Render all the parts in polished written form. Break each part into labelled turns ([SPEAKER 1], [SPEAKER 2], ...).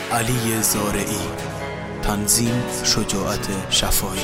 [SPEAKER 1] علی زارعی. تنظیم شجاعت شفایی.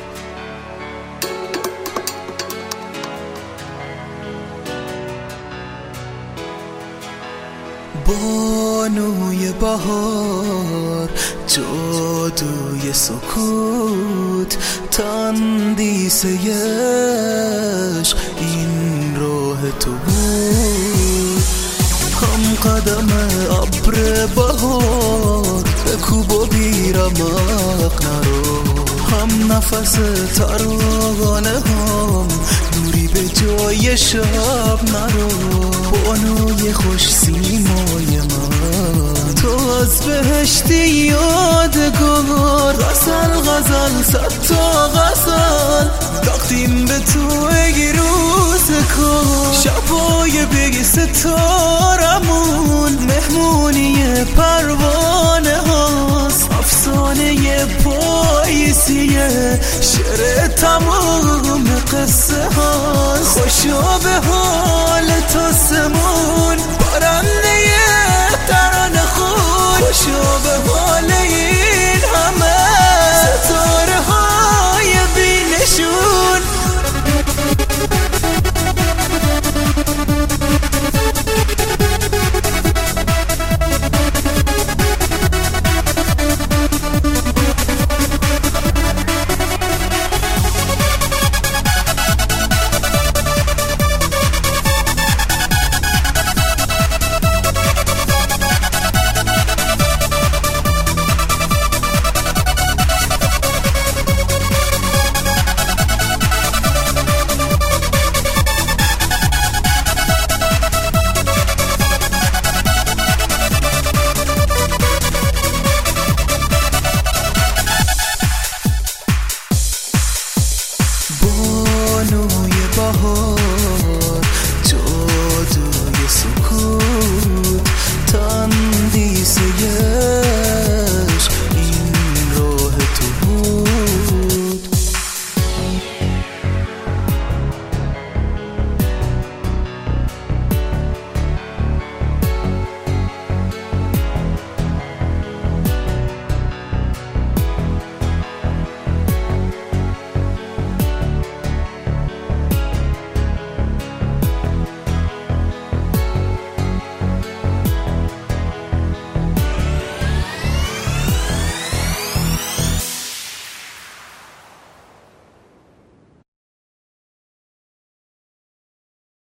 [SPEAKER 1] بانوی بهار، جادوی سکوت، تندیسه عشق این راه تو بود. هم قدم ابر بهار بکوب و بیرمق نرو، هم نفس ترانه هم نوری به جای شب نرو. بانوی خوش سیمای من، تو از بهشتی یادگار. غزل غزل صد تا غزل تقدیم به تو ای روز کار. شبای بگی ستارمون مهمونی پروانه هاست. افسانه پاییزیه شعر تمام قصه هاست. خوشا به حال تو سمون بارنده